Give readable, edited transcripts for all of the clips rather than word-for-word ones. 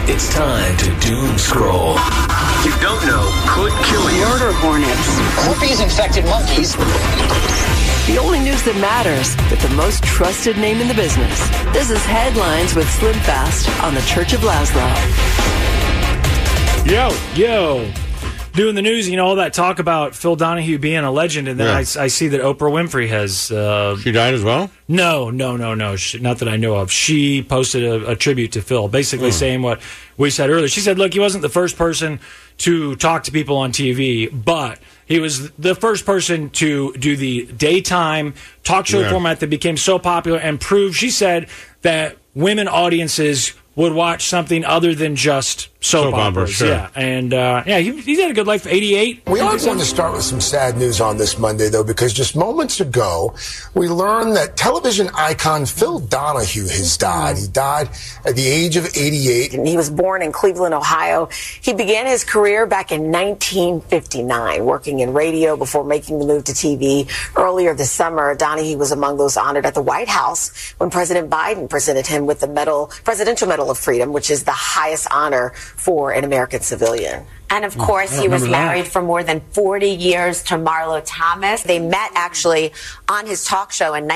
It's time to doom scroll. You don't know could kill you. Murder hornets. Herpes-infected monkeys. The only news that matters with the most trusted name in the business. This is Headlines with Slim Fast on the Church of Laszlo. Yo. Doing the news, all that talk about Phil Donahue being a legend, and then I see that Oprah Winfrey has... she died as well? No. Not that I know of. She posted a tribute to Phil, basically saying what we said earlier. She said, look, he wasn't the first person to talk to people on TV, but he was the first person to do the daytime talk show format that became so popular and proved, she said, that women audiences would watch something other than just soap operas. Sure. Yeah, and he's had a good life. 88. We are going to start with some sad news on this Monday, though, because just moments ago, we learned that television icon Phil Donahue has died. He died at the age of 88. And he was born in Cleveland, Ohio. He began his career back in 1959, working in radio before making the move to TV. Earlier this summer, Donahue was among those honored at the White House when President Biden presented him with the Presidential Medal of Freedom, which is the highest honor for an American civilian. And of course, he was married for more than 40 years to Marlo Thomas. They met actually on his talk show in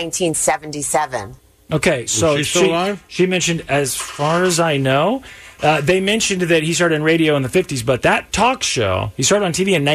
1977. Okay, so she mentioned, as far as I know, they mentioned that he started in radio in the 50s, but that talk show, he started on TV in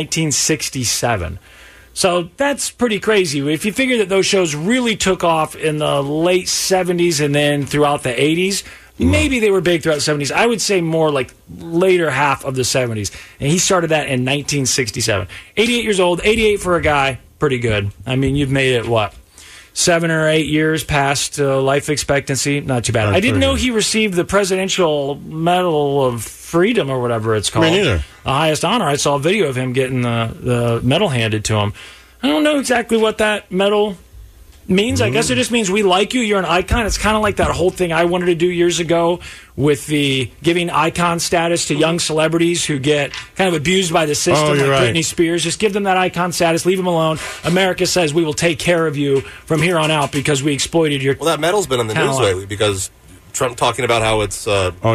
1967. So that's pretty crazy. If you figure that those shows really took off in the late 70s and then throughout the 80s, maybe they were big throughout the 70s. I would say more like later half of the 70s. And he started that in 1967. 88 years old, 88 for a guy, pretty good. I mean, you've made it, 7 or 8 years past life expectancy? Not too bad. I didn't know he received the Presidential Medal of Freedom or whatever it's called. Me neither. The highest honor. I saw a video of him getting the medal handed to him. I don't know exactly what that medal means. I guess it just means we like you. You're an icon. It's kind of like that whole thing I wanted to do years ago with the giving icon status to young celebrities who get kind of abused by the system, like Britney Spears. Just give them that icon status. Leave them alone. America says we will take care of you from here on out because we exploited your Well, that medal's been in the news lately because Trump talking about how it's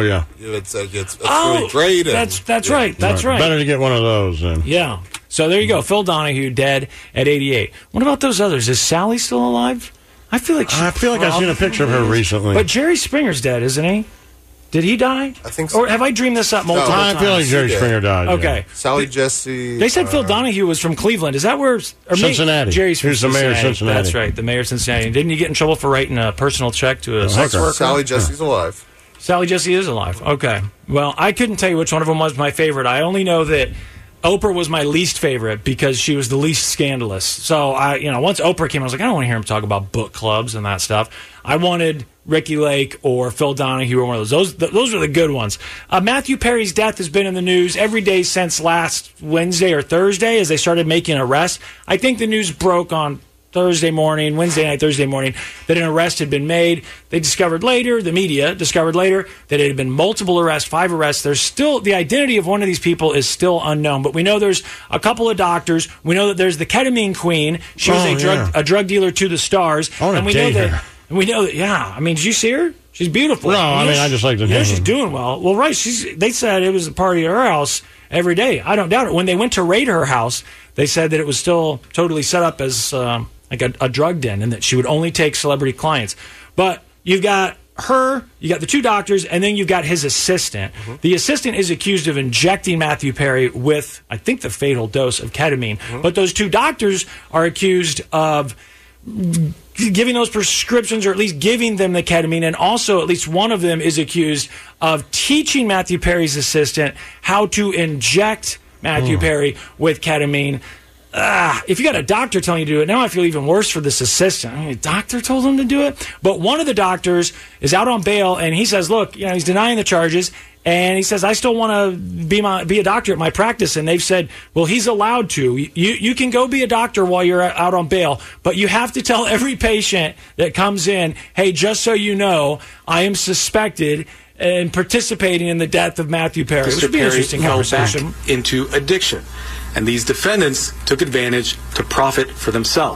it's really great. That's right. Better to get one of those then. Yeah. So there you go. Phil Donahue dead at 88. What about those others? Is Sally still alive? I feel like I've seen a picture of her recently. But Jerry Springer's dead, isn't he? Did he die? I think so. Or have I dreamed this up multiple times? I feel like Jerry Springer died. Okay. Yeah. Sally Jesse. They said Phil Donahue was from Cleveland. Is that where? Cincinnati. Jerry's from Who's the mayor of Cincinnati. That's right, the mayor of Cincinnati. Didn't you get in trouble for writing a personal check to a sex worker? Sally Jesse's alive. Sally Jesse is alive. Okay. Well, I couldn't tell you which one of them was my favorite. I only know that Oprah was my least favorite because she was the least scandalous. So, once Oprah came, I was like, I don't want to hear him talk about book clubs and that stuff. I wanted Ricky Lake or Phil Donahue or one of those. Those are the good ones. Matthew Perry's death has been in the news every day since last Wednesday or Thursday as they started making arrests. I think the news broke on Thursday morning, Wednesday night, Thursday morning, that an arrest had been made. They discovered later, the media discovered later, that it had been multiple arrests, 5 arrests. There's still, the identity of one of these people is still unknown, but we know there's a couple of doctors. We know that there's the ketamine queen. She was a drug dealer to the stars. And we know that, I mean, did you see her? She's beautiful. No, I just like to know. She's doing well. Well, right, they said it was a party at her house every day. I don't doubt it. When they went to raid her house, they said that it was still totally set up as like a drug den and that she would only take celebrity clients. But you've got her, you got the 2 doctors, and then you've got his assistant. Mm-hmm. The assistant is accused of injecting Matthew Perry with, I think, the fatal dose of ketamine. Mm-hmm. But those 2 doctors are accused of giving those prescriptions or at least giving them the ketamine, and also at least one of them is accused of teaching Matthew Perry's assistant how to inject Matthew Perry with ketamine. If you got a doctor telling you to do it, now I feel even worse for this assistant. I mean, a doctor told him to do it? But one of the doctors is out on bail, and he says, look, he's denying the charges, and he says, I still want to be a doctor at my practice. And they've said, well, he's allowed to. You can go be a doctor while you're out on bail, but you have to tell every patient that comes in, hey, just so you know, I am suspected in participating in the death of Matthew Perry. Which would be an interesting conversation. Into addiction. And these defendants took advantage to profit for themselves.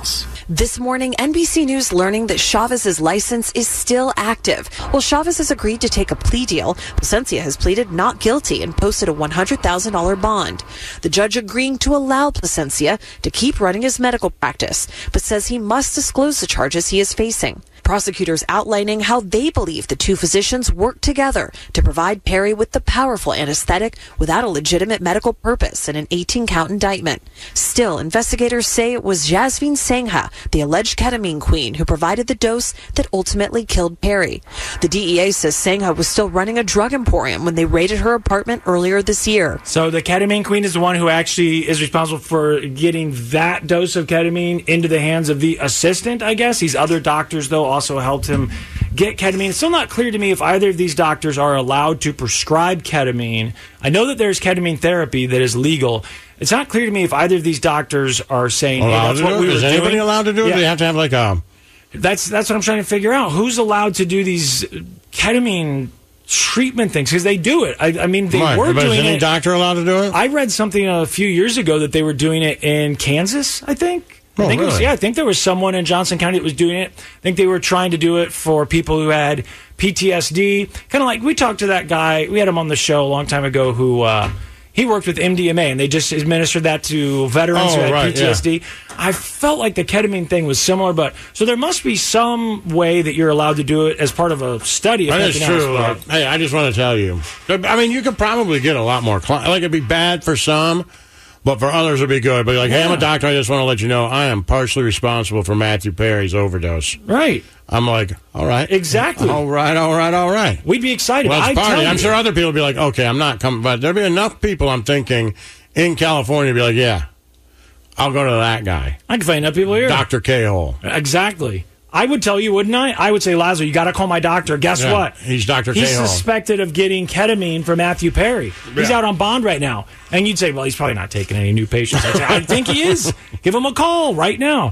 This morning, NBC News learning that Chavez's license is still active. Well, Chavez has agreed to take a plea deal. Placencia has pleaded not guilty and posted a $100,000 bond. The judge agreeing to allow Placencia to keep running his medical practice, but says he must disclose the charges he is facing. Prosecutors outlining how they believe the two physicians worked together to provide Perry with the powerful anesthetic without a legitimate medical purpose in an 18-count indictment. Still, investigators say it was Jasmine Sangha, the alleged ketamine queen, who provided the dose that ultimately killed Perry. The DEA says Sangha was still running a drug emporium when they raided her apartment earlier this year. So the ketamine queen is the one who actually is responsible for getting that dose of ketamine into the hands of the assistant, I guess. These other doctors, though, also helped him get ketamine. It's still not clear to me if either of these doctors are allowed to prescribe ketamine. I know that there's ketamine therapy that is legal. It's not clear to me if either of these doctors are saying, hey, that's what we were doing. Is anybody allowed to do it? Yeah. They have to have like a... That's what I'm trying to figure out. Who's allowed to do these ketamine treatment things? Because they do it. I mean, they were doing it. Is any doctor allowed to do it? I read something a few years ago that they were doing it in Kansas, I think. I think really? I think there was someone in Johnson County that was doing it. I think they were trying to do it for people who had PTSD. Kind of like we talked to that guy. We had him on the show a long time ago who he worked with MDMA, and they just administered that to veterans who had PTSD. Yeah. I felt like the ketamine thing was similar, but so there must be some way that you're allowed to do it as part of a study. That is true. Hey, I just want to tell you. I mean, you could probably get a lot more clients. Like, it'd be bad for some. But for others, it'd be good. But like, hey, I'm a doctor. I just want to let you know I am partially responsible for Matthew Perry's overdose. Right. I'm like, all right. Exactly. All right. We'd be excited. Well, it's party. I'm sure other people would be like, okay, I'm not coming. But there'd be enough people, I'm thinking, in California to be like, yeah, I'll go to that guy. I can find enough people here. Dr. K-Hole. Exactly. I would tell you, wouldn't I? I would say, Lazlo, you got to call my doctor. Guess what? He's Dr. K-Hole. He's suspected of getting ketamine from Matthew Perry. He's out on bond right now. And you'd say, well, he's probably not taking any new patients. I'd say, I think he is. Give him a call right now.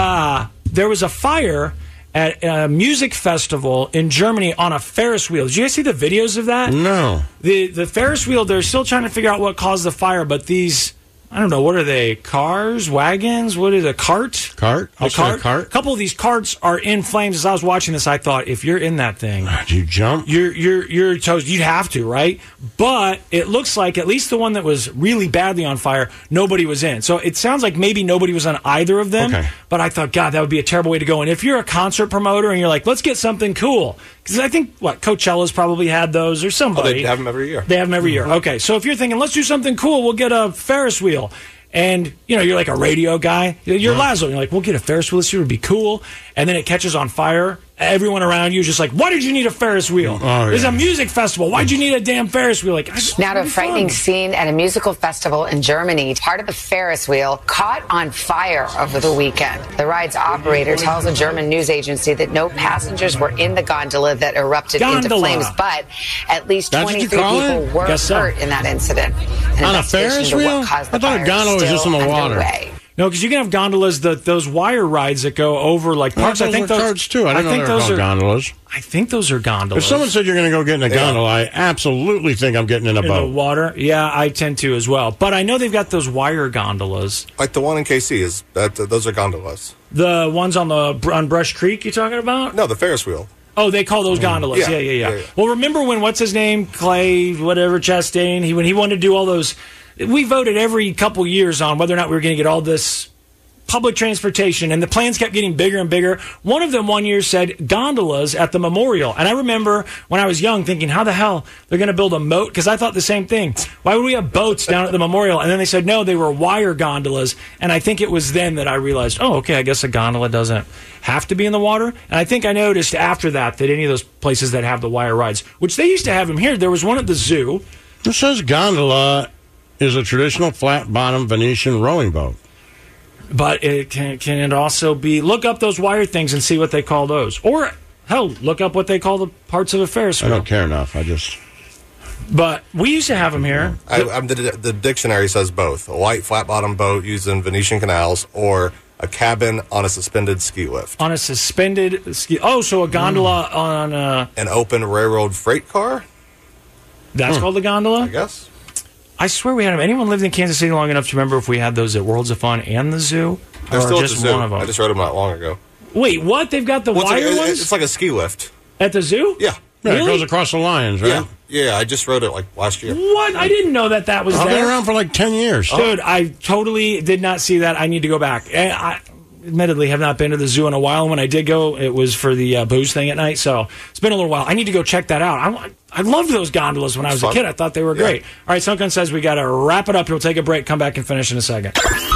There was a fire at a music festival in Germany on a Ferris wheel. Did you guys see the videos of that? No. The Ferris wheel, they're still trying to figure out what caused the fire, but these... I don't know, what are they? Cars? Wagons? What is a cart? Cart? A cart? A couple of these carts are in flames. As I was watching this, I thought, if you're in that thing... Do you jump? You're toast. You'd have to, right? But it looks like, at least the one that was really badly on fire, nobody was in. So it sounds like maybe nobody was on either of them. Okay. But I thought, God, that would be a terrible way to go. And if you're a concert promoter and you're like, let's get something cool... Because I think, Coachella's probably had those or somebody. Oh, they have them every year. They have them every year. Okay, so if you're thinking, let's do something cool, we'll get a Ferris wheel. And, you're like a radio guy. You're Lazlo. You're like, we'll get a Ferris wheel. This year would be cool. And then it catches on fire. Everyone around you is just like, why did you need a Ferris wheel? There's a music festival. Why'd you need a damn Ferris wheel? Now to a frightening scene at a musical festival in Germany. Part of the Ferris wheel caught on fire over the weekend. The ride's operator tells a German news agency that no passengers were in the gondola that erupted into flames, but at least 23 people were hurt in that incident. On a Ferris wheel? I thought a gondola was just in the water. No, because you can have gondolas, those wire rides that go over like parks. I think those carts too. I didn't know they were called gondolas. I think those are gondolas. If someone said you're going to go get in a gondola, I absolutely think I'm getting in a boat. In the water? Yeah, I tend to as well. But I know they've got those wire gondolas. Like the one in KC those are gondolas. The ones on Brush Creek you're talking about? No, the Ferris wheel. Oh, they call those gondolas. Yeah. Well, remember when what's his name, Clay, whatever, Chastain, when he wanted to do all those. We voted every couple years on whether or not we were going to get all this public transportation, and the plans kept getting bigger and bigger. One of them one year said gondolas at the memorial. And I remember when I was young thinking, how the hell they're going to build a moat? Because I thought the same thing. Why would we have boats down at the memorial? And then they said, no, they were wire gondolas. And I think it was then that I realized, oh, okay, I guess a gondola doesn't have to be in the water. And I think I noticed after that any of those places that have the wire rides, which they used to have them here, there was one at the zoo. It says gondola is a traditional flat-bottom Venetian rowing boat. But it can it also be... Look up those wire things and see what they call those. Or, hell, look up what they call the parts of a Ferris wheel. I don't care enough. But we used to have them here. The dictionary says both. A white flat-bottom boat used in Venetian canals or a cabin on a suspended ski lift. On a suspended ski... Oh, so a gondola on a... An open railroad freight car? That's called a gondola? I guess. I swear we had them. Anyone lived in Kansas City long enough to remember if we had those at Worlds of Fun and the zoo? They're or still just at the zoo. one of them? I just rode them not long ago. Wait, what? They've got the wire ones? It's like a ski lift. At the zoo? Yeah. Yeah, Really? it goes across the lines, right? Yeah, I just rode it like last year. What? I didn't know that was I've been there. around for like 10 years. Dude, I totally did not see that. I need to go back. And I admittedly have not been to the zoo in a while. When I did go, it was for the booze thing at night. So it's been a little while. I need to go check that out. I loved those gondolas when I was a kid. I thought they were great. All right, Sunken says we got to wrap it up. We'll take a break, come back and finish in a second.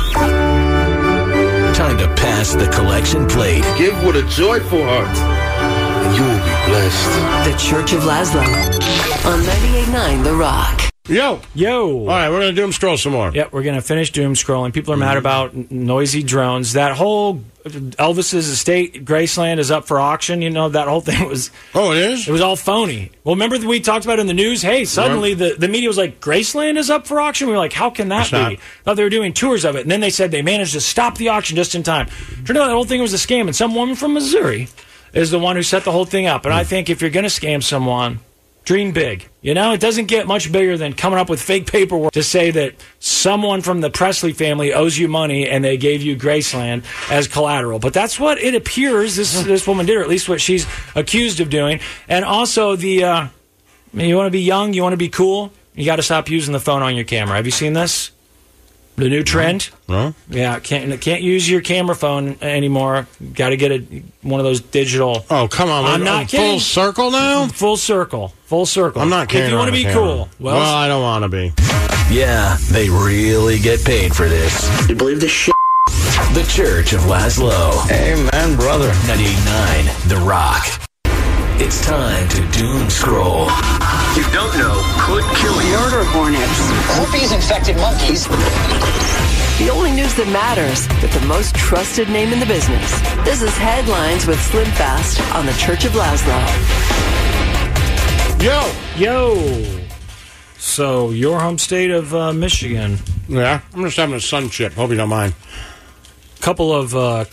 Time to pass the collection plate. Give with a joyful heart, and you will be blessed. The Church of Laszlo on 98.9 The Rock. Yo. All right, we're going to doom scroll some more. Yep, we're going to finish doom scrolling. People are mad about noisy drones. That whole Elvis's estate, Graceland, is up for auction. You know, that whole thing was... Oh, it is? It was all phony. Well, remember that we talked about it in the news? Hey, suddenly the media was like, Graceland is up for auction? We were like, how can that be? Thought they were doing tours of it. And then they said they managed to stop the auction just in time. Turned out that whole thing was a scam. And some woman from Missouri is the one who set the whole thing up. And I think if you're going to scam someone... dream big. You know, it doesn't get much bigger than coming up with fake paperwork to say that someone from the Presley family owes you money and they gave you Graceland as collateral. But that's what it appears this woman did, or at least what she's accused of doing. And also you want to be young, you want to be cool, you got to stop using the phone on your camera. Have you seen this? The new trend? No. Yeah, can't use your camera phone anymore. Got to get one of those digital. Oh, come on. I'm not kidding. Full circle now? Full circle. I'm not kidding. If you want to be cool. Well, I don't want to be. Yeah, they really get paid for this. You believe this shit? The Church of Laszlo. Amen, brother. 98.9 The Rock. It's time to doom scroll. You don't know could kill you. Murder hornets. Herpes infected monkeys. The only news that matters with the most trusted name in the business. This is Headlines with Slim Fast on the Church of Laszlo. Yo. So, your home state of Michigan. Yeah, I'm just having a sun chip. Hope you don't mind. Couple of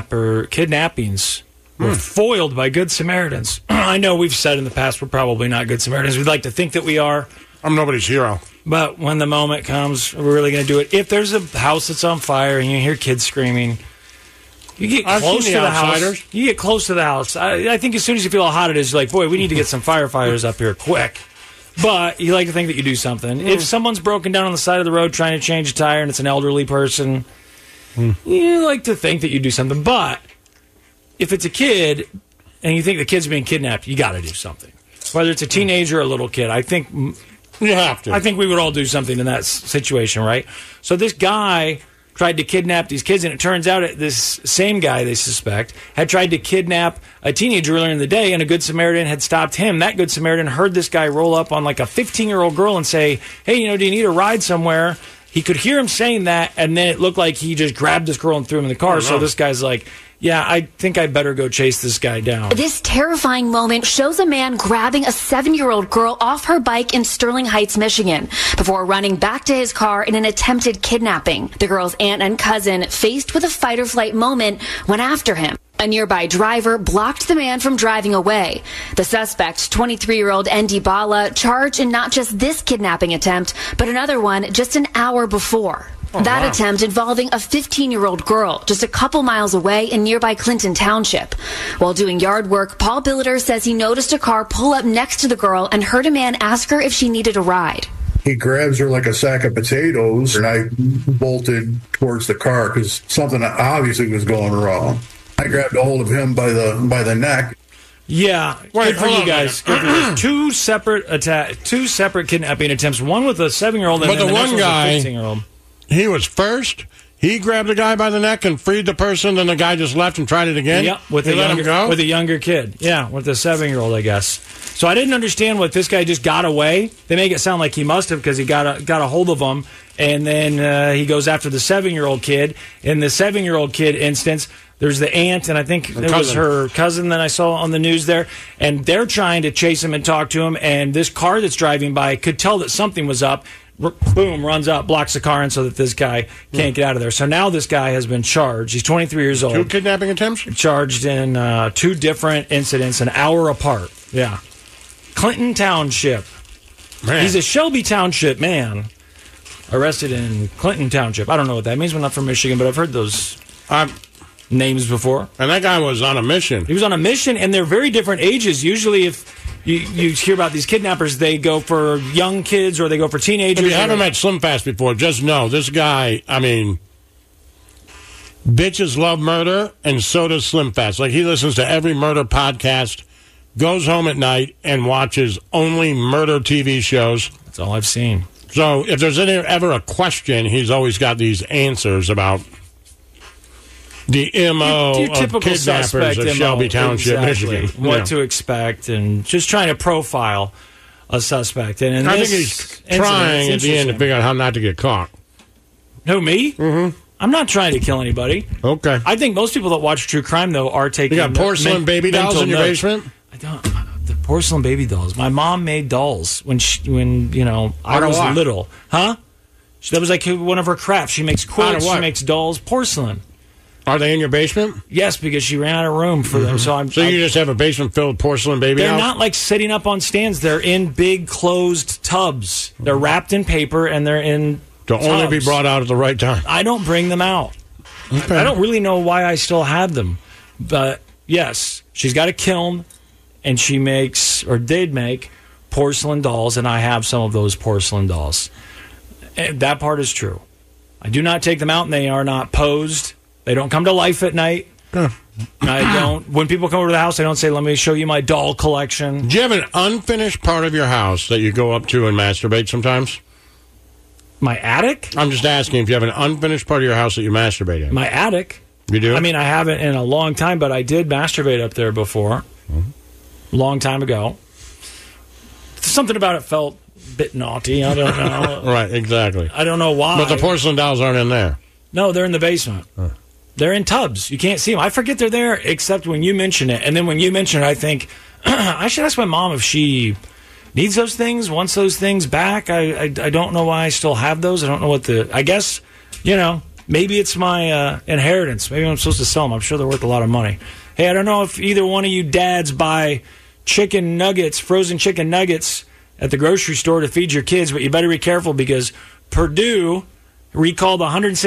kidnappings were foiled by Good Samaritans. I know we've said in the past we're probably not Good Samaritans. We'd like to think that we are. I'm nobody's hero. But when the moment comes, we're really going to do it. If there's a house that's on fire and you hear kids screaming, you get close to the house. You get close to the house. I think as soon as you feel how hot it is, you're like, boy, we need to get some firefighters up here quick. But you like to think that you do something. If someone's broken down on the side of the road trying to change a tire and it's an elderly person, you like to think that you do something. But if it's a kid and you think the kid's being kidnapped, you got to do something. Whether it's a teenager or a little kid, I think you have to. I think we would all do something in that situation, right? So this guy tried to kidnap these kids, and it turns out this same guy, they suspect, had tried to kidnap a teenager earlier in the day, and a Good Samaritan had stopped him. That Good Samaritan heard this guy roll up on like a 15-year-old girl and say, hey, do you need a ride somewhere? He could hear him saying that, and then it looked like he just grabbed this girl and threw him in the car. So this guy's like, yeah, I think I better go chase this guy down. This terrifying moment shows a man grabbing a 7-year-old girl off her bike in Sterling Heights, Michigan, before running back to his car in an attempted kidnapping. The girl's aunt and cousin, faced with a fight-or-flight moment, went after him. A nearby driver blocked the man from driving away. The suspect, 23-year-old Andy Bala, charged in not just this kidnapping attempt, but another one just an hour before. Attempt involving a 15-year-old girl just a couple miles away in nearby Clinton Township. While doing yard work, Paul Billiter says he noticed a car pull up next to the girl and heard a man ask her if she needed a ride. He grabs her like a sack of potatoes, and I bolted towards the car because something obviously was going wrong. I grabbed a hold of him by the neck. Yeah, good for you guys. Two separate kidnapping attempts. One with a 7-year-old, and then the one guy, 15-year-old. He was first. He grabbed the guy by the neck and freed the person. Then the guy just left and tried it again. Yeah, with a younger kid. Yeah, with a 7-year-old, I guess. So I didn't understand what this guy just got away. They make it sound like he must have because he got a hold of him, and then he goes after the 7-year-old kid. In the 7-year-old kid instance, there's the aunt, and I think it was her cousin that I saw on the news there, and they're trying to chase him and talk to him, and this car that's driving by could tell that something was up. Boom, runs up, blocks the car in so that this guy can't get out of there. So now this guy has been charged. He's 23 years old. 2 kidnapping attempts? Charged in 2 different incidents, an hour apart. Yeah. Clinton Township. Man. He's a Shelby Township man. arrested in Clinton Township. I don't know what that means. I'm not from Michigan, but I've heard those names before. And that guy was on a mission. He was on a mission, and they're very different ages. Usually, if you hear about these kidnappers, they go for young kids or they go for teenagers. If you haven't met Slim Fast before, just know this guy, bitches love murder, and so does Slim Fast. Like, he listens to every murder podcast, goes home at night, and watches only murder TV shows. That's all I've seen. So if there's ever a question, he's always got these answers about the MO your of kidnappers of Shelby Township, exactly. Michigan. What to expect, and just trying to profile a suspect. And I think he's trying at the end to figure out how not to get caught. Who, me? Mm-hmm. I'm not trying to kill anybody. Okay. I think most people that watch true crime, though, are taking... You got porcelain baby dolls in your basement? I don't... The porcelain baby dolls. My mom made dolls when I was little. Huh? That was like one of her crafts. She makes quilts, she makes dolls, porcelain. Are they in your basement? Yes, because she ran out of room for them. So you just have a basement filled with porcelain baby dolls? They're not like sitting up on stands. They're in big closed tubs. They're wrapped in paper and they're in tubs. Only be brought out at the right time. I don't bring them out. Okay. I don't really know why I still have them. But yes, she's got a kiln and she makes, or did make, porcelain dolls, and I have some of those porcelain dolls. And that part is true. I do not take them out and they are not posed. They don't come to life at night. I don't. When people come over to the house, I don't say, let me show you my doll collection. Do you have an unfinished part of your house that you go up to and masturbate sometimes? My attic? I'm just asking if you have an unfinished part of your house that you masturbate in. My attic? You do? I mean, I haven't in a long time, but I did masturbate up there before. Long time ago. Something about it felt a bit naughty. I don't know. Right, exactly. I don't know why. But the porcelain dolls aren't in there. No, they're in the basement. They're in tubs. You can't see them. I forget they're there except when you mention it. And then when you mention it, I think, I should ask my mom if she needs those things, wants those things back. I don't know why I still have those. I don't know what I guess, maybe it's my inheritance. Maybe I'm supposed to sell them. I'm sure they're worth a lot of money. Hey, I don't know if either one of you dads buy chicken nuggets, frozen chicken nuggets at the grocery store to feed your kids, but you better be careful because Purdue recalled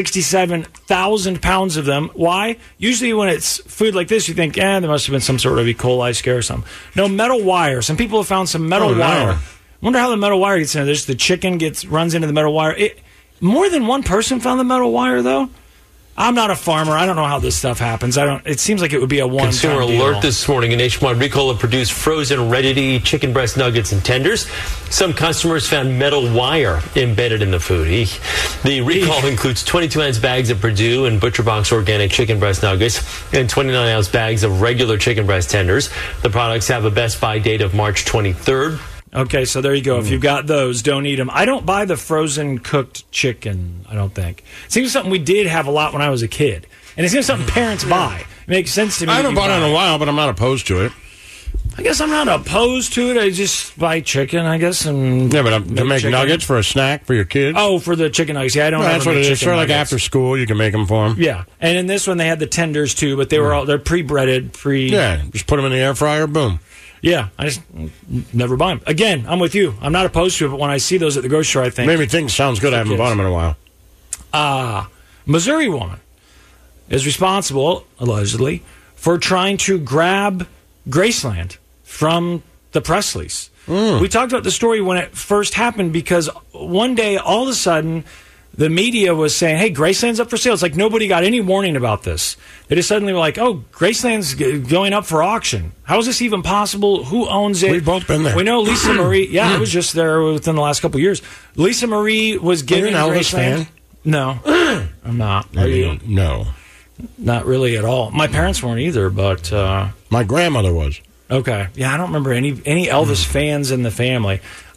167,000 pounds of them. Why? Usually when it's food like this, you think, there must have been some sort of E. coli scare or something. No, metal wire. Some people have found some metal wire. I wonder how the metal wire gets in there. The chicken runs into the metal wire. More than one person found the metal wire, though. I'm not a farmer. I don't know how this stuff happens. It seems like it would be a one-time Consumer alert this morning. A nationwide recall of Purdue's frozen, ready-to-eat chicken breast nuggets and tenders. Some customers found metal wire embedded in the food. The recall includes 22-ounce bags of Purdue and ButcherBox organic chicken breast nuggets and 29-ounce bags of regular chicken breast tenders. The products have a Best Buy date of March 23rd. Okay, so there you go. If you've got those, don't eat them. I don't buy the frozen cooked chicken, I don't think. It seems something we did have a lot when I was a kid. And it seems something parents buy. It makes sense to me. I haven't bought it in a while, but I'm not opposed to it. I guess I'm not opposed to it. I just buy chicken, I guess. And yeah, but to make nuggets for a snack for your kids? Oh, for the chicken nuggets. Yeah, I don't know. That's what it is. Sort of like after school, you can make them for them. Yeah. And in this one, they had the tenders, too, but they're pre-breaded, Yeah, just put them in the air fryer, boom. Yeah, I just never buy them. Again, I'm with you. I'm not opposed to it, but when I see those at the grocery store, I think... Made me think sounds good. I haven't bought them in a while. Missouri woman is responsible, allegedly, for trying to grab Graceland from the Presleys. We talked about the story when it first happened because one day, all of a sudden, the media was saying, hey, Graceland's up for sale. It's like nobody got any warning about this. They just suddenly were like, oh, Graceland's going up for auction. How is this even possible? Who owns it? We've both been there. We know Lisa Marie. Yeah, I was just there within the last couple of years. Lisa Marie was giving Are you an Elvis Graceland. fan? No, I'm not. Are you? No. Not really at all. My parents weren't either, but... my grandmother was. Okay. Yeah, I don't remember any Elvis fans in the family.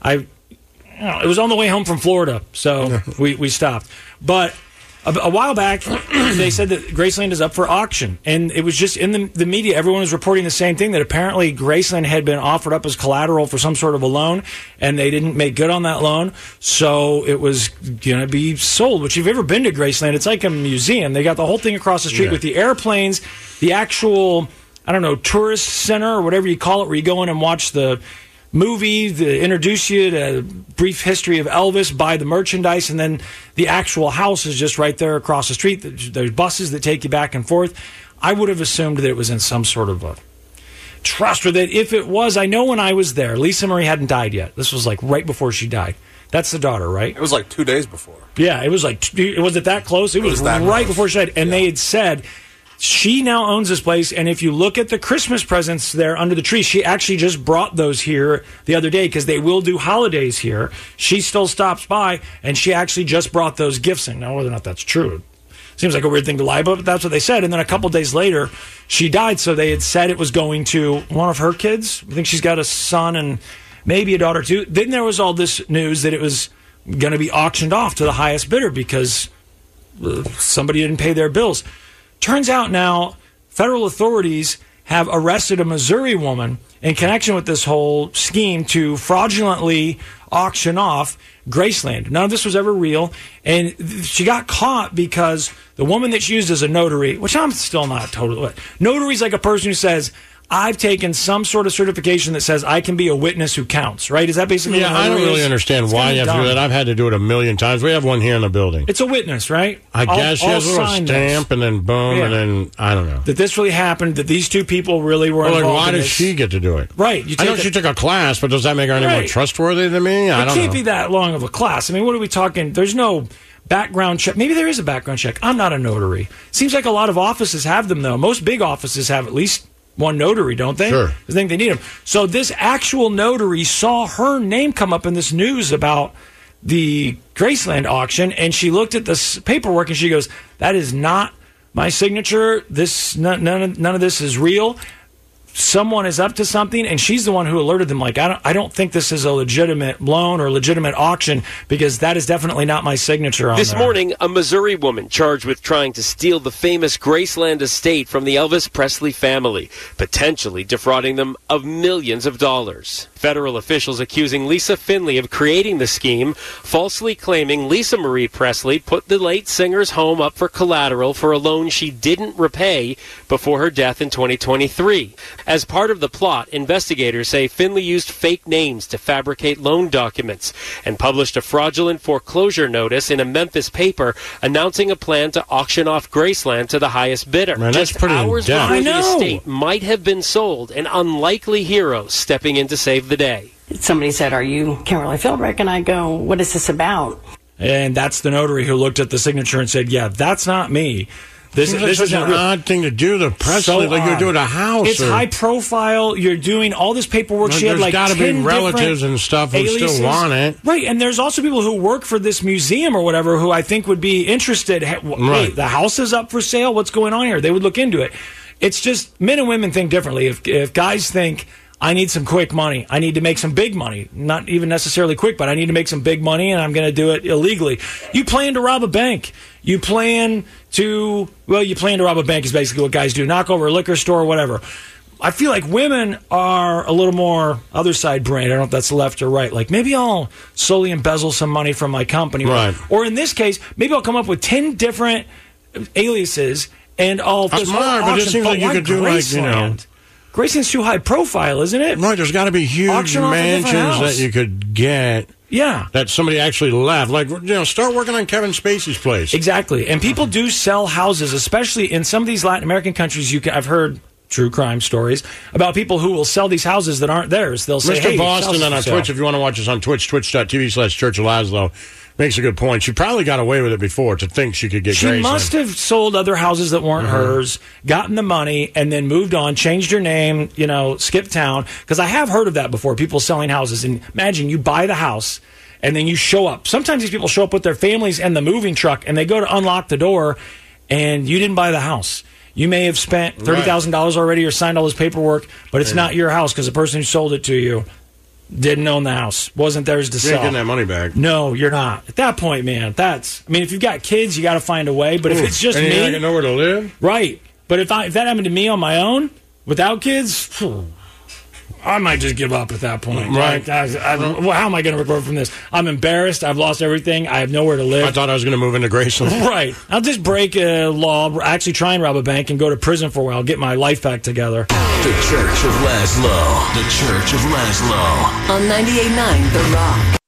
It was on the way home from Florida, so we stopped. But a while back, they said that Graceland is up for auction. And it was just in the media, everyone was reporting the same thing, that apparently Graceland had been offered up as collateral for some sort of a loan, and they didn't make good on that loan. So it was going to be sold, which if you've ever been to Graceland, it's like a museum. They got the whole thing across the street with the airplanes, the actual, tourist center or whatever you call it, where you go in and watch the movie that introduce you to a brief history of Elvis, buy the merchandise, and then the actual house is just right there across the street. There's buses that take you back and forth. I would have assumed that it was in some sort of a trust, or that if it was, I know when I was there, Lisa Marie hadn't died yet. This was like right before she died. That's the daughter, right? It was like 2 days before. Yeah, it was like, was it that close? It was right before she died. And they had said, she now owns this place, and if you look at the Christmas presents there under the tree, she actually just brought those here the other day because they will do holidays here. She still stops by, and she actually just brought those gifts in. Now, whether or not that's true, seems like a weird thing to lie about, but that's what they said. And then a couple days later, she died, so they had said it was going to one of her kids. I think she's got a son and maybe a daughter, too. Then there was all this news that it was going to be auctioned off to the highest bidder because somebody didn't pay their bills. Turns out now, federal authorities have arrested a Missouri woman in connection with this whole scheme to fraudulently auction off Graceland. None of this was ever real, and she got caught because the woman that she used as a notary, which I'm still not totally... Notary is like a person who says, I've taken some sort of certification that says I can be a witness who counts, right? Is that basically what I don't really understand why you have to do that. I've had to do it a million times. We have one here in the building. It's a witness, right? I guess she has a little stamp, and then boom, and then, I don't know. That this really happened, that these two people really were involved why does she get to do it? Right. I know she took a class, but does that make her any more trustworthy than me? I don't know. It can't be that long of a class. I mean, what are we talking? There's no background check. Maybe there is a background check. I'm not a notary. Seems like a lot of offices have them, though. Most big offices have at least one notary, don't they? Sure. I think they need them. So this actual notary saw her name come up in this news about the Graceland auction, and she looked at this paperwork and she goes, that is not my signature. None of this is real. Someone is up to something, and she's the one who alerted them. Like, I don't think this is a legitimate loan or legitimate auction because that is definitely not my signature on This there. morning, a Missouri woman charged with trying to steal the famous Graceland estate from the Elvis Presley family, potentially defrauding them of millions of dollars. Federal officials accusing Lisa Finley of creating the scheme, falsely claiming Lisa Marie Presley put the late singer's home up for collateral for a loan she didn't repay before her death in 2023. As part of the plot, investigators say Finley used fake names to fabricate loan documents and published a fraudulent foreclosure notice in a Memphis paper announcing a plan to auction off Graceland to the highest bidder. Man, that's just pretty hours in-depth. before the estate might have been sold, an unlikely hero stepping in to save the day. Somebody said, "Are you Kimberly Philbrick?" And I go, "What is this about?" And that's the notary who looked at the signature and said, yeah, that's not me. This is an odd thing to do. The Presley, like you're doing a house. It's high profile. You're doing all this paperwork. No, she had like got to be relatives and stuff who aliases. still want it, right? And there's also people who work for this museum or whatever who I think would be interested. Wait, the house is up for sale. What's going on here? They would look into it. It's just men and women think differently. If guys think, I need some quick money, I need to make some big money, not even necessarily quick, but I need to make some big money, and I'm going to do it illegally. You plan to rob a bank. You plan to rob a bank is basically what guys do. Knock over a liquor store or whatever. I feel like women are a little more other side brain. I don't know if that's left or right. Like, maybe I'll slowly embezzle some money from my company. Right. Or in this case, maybe I'll come up with 10 different aliases and I'll... That's smart, but it seems like you could do like, you know... Graceland's too high profile, isn't it? Right, there's got to be huge mansions that you could get. Yeah. That somebody actually left. Like, start working on Kevin Spacey's place. Exactly. And people do sell houses, especially in some of these Latin American countries. I've heard true crime stories about people who will sell these houses that aren't theirs. They'll say, Mr. Boston on Twitch, if you want to watch us on Twitch, twitch.tv/Church of Laszlo, makes a good point. She probably got away with it before to think she could get Graceland. She must have sold other houses that weren't hers, gotten the money, and then moved on, changed her name, skipped town. Because I have heard of that before, people selling houses. And imagine you buy the house, and then you show up. Sometimes these people show up with their families and the moving truck, and they go to unlock the door, and you didn't buy the house. You may have spent $30,000 already or signed all this paperwork, but it's not your house because the person who sold it to you didn't own the house. Wasn't theirs to sell. You ain't getting that money back. No, you're not. At that point, man, if you've got kids, you got to find a way. But if it's just and me... you got nowhere to live? Right. But if that happened to me on my own, without kids... I might just give up at that point. Right. Well, how am I going to recover from this? I'm embarrassed. I've lost everything. I have nowhere to live. I thought I was going to move into Graceland. Right. I'll just break a law, actually try and rob a bank, and go to prison for a while, get my life back together. The Church of Laszlo. The Church of Laszlo. On 98.9 The Rock.